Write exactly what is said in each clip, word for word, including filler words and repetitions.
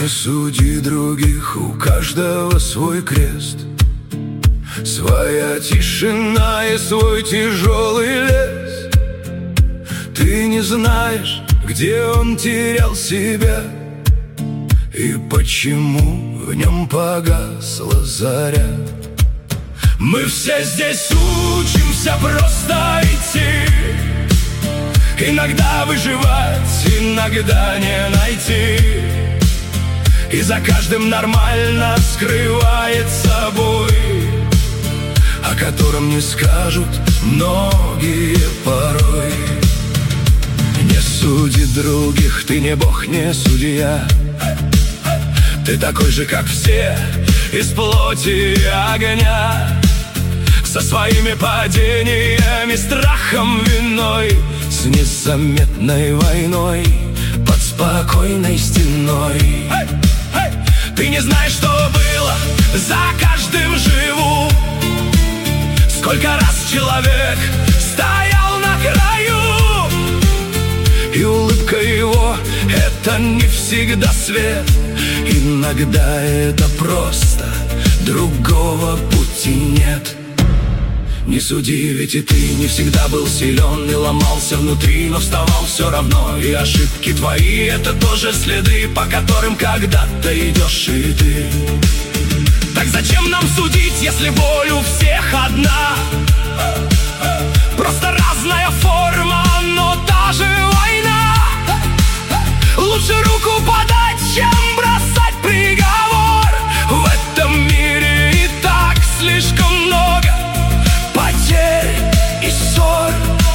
суди других, у каждого свой крест, своя тишина и свой тяжелый лес. Ты не знаешь, где он терял себя и почему в нем погасла заря. Мы все здесь учимся просто идти, иногда выживать, иногда не найти. И за каждым нормально скрывается бой, о котором не скажут многие порой. Не суди других, ты не бог, не судья. Ты такой же, как все, из плоти и огня, со своими падениями, страхом, виной, с незаметной войной под спокойной стеной. Hey, hey! Ты не знаешь, что было, за каждым живу. Сколько раз человек стоял на краю, и улыбка его — это не всегда свет. Иногда это просто другого пути нет. Не суди, ведь и ты не всегда был силен и ломался внутри, но вставал все равно. И ошибки твои — это тоже следы, по которым когда-то идешь и ты. Так зачем нам судить, если боль у всех одна? Просто разная форма, но та же война. Лучше руку подать, чем бросать приговор. В этом мире и так слишком много потерь и ссор.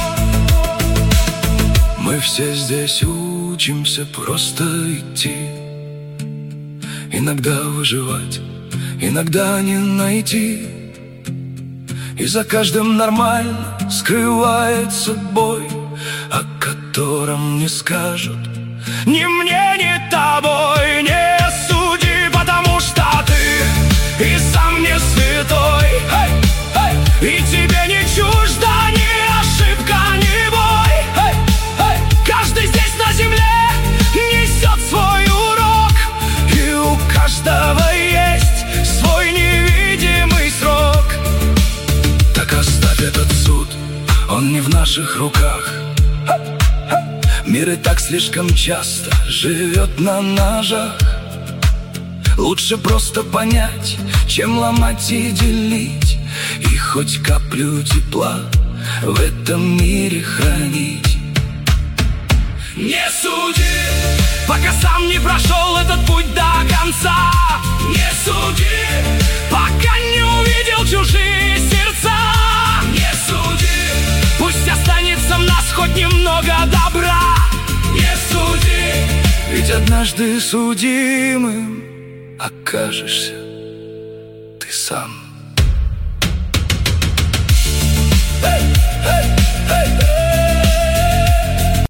Мы все здесь учимся просто идти, иногда выживать, иногда не найти. И за каждым нормально скрывается бой, о котором не скажут ни мне, ни тобой. Не суди, потому что ты и сам не святой. Hey, hey! И тебе не чужда ни ошибка, ни бой. Hey, hey! Каждый здесь на земле несет свой урок, и у каждого есть свой невидимый срок. Так оставь этот суд, он не в наших руках. Мир и так слишком часто живет на ножах. Лучше просто понять, чем ломать и делить, и хоть каплю тепла в этом мире хранить. Не суди, пока сам не прошел этот путь до конца. Не суди, пока не увидел чужие сердца. Не суди, пусть останется в нас хоть немного добра. Не суди, ведь однажды судимым окажешься ты сам. Hey, hey, hey.